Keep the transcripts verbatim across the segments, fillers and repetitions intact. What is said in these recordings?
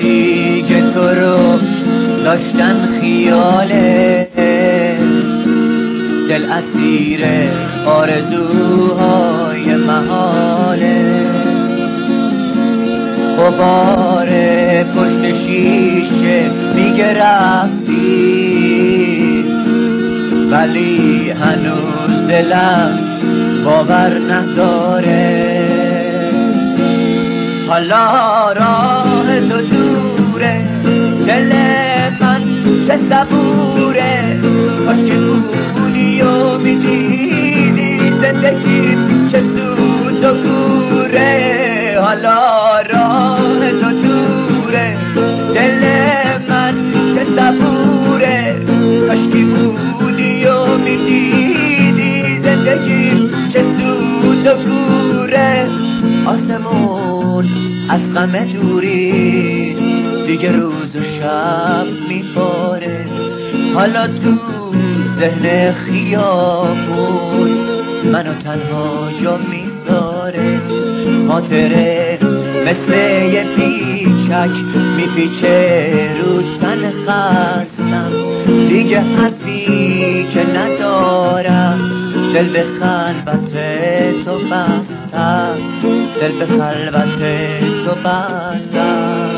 دیگه تو رو داشتن خیاله، دل اسیر آرزوهای محاله. غبار پشت شیشه میگه رفتی، ولی هنوز دلم باور نداره. حالا راه تو دوره، دل من چه صبوره. کاش که بودی و میدیدی زندگی چه سود و کوره. حالا راه تو دوره، دل من چه صبوره. کاش که بودی و میدیدی زندگی چه سود و کوره. آسمون از غم دوری دیگه روز و شب میباره. حالا تو ذهن خیابون منو تنها جا میذاره. خاطره مثل یه پیچک میپیچه رو تن خستم. دیگه حرفی که ندارم، دل به خلوت تو بستم، دل به خلوت تو بستم.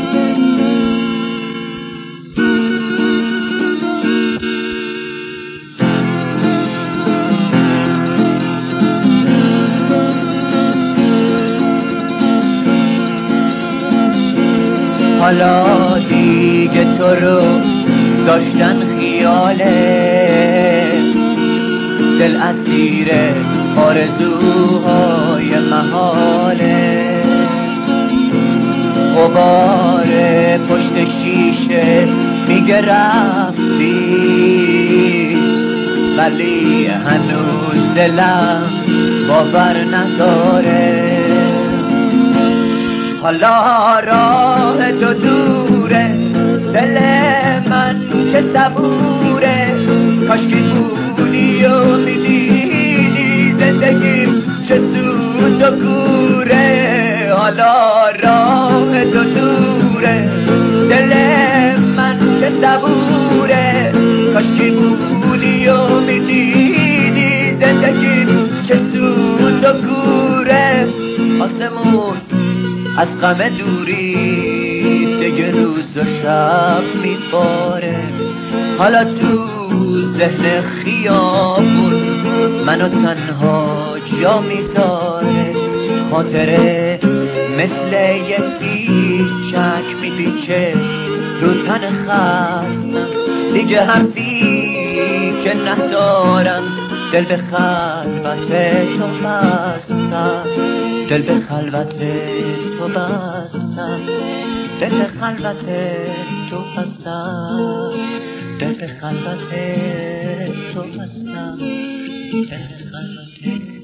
حالا دیگه تو رو داشتن خیاله، دل اسیر آرزوهای محاله. غبار پشت شیشه میگه رفتی، ولی هنوز دلم باور نداره. حالا راه تو دوره، دل من چه صبوره. کاش که بودی و میدیدی زندگیم چه سود و کوره. حالا راه تو دوره، دل من چه صبوره. کاش که بودی و میدیدی زندگیم چه سود و کوره. آسمون از غم دوری دیگه روز و شب میباره. حالا تو ذهن خیابون منو تنها جا میذاره. خاطره مثل یه پیچک میپیچه رو تن خستم. دیگه حرفی که ندارم، دل به خلوت تو بستم، دل به خلوت تو بستم، دل به خلوت تو بستم، دل به خلوت تو بستم، دل به خلوت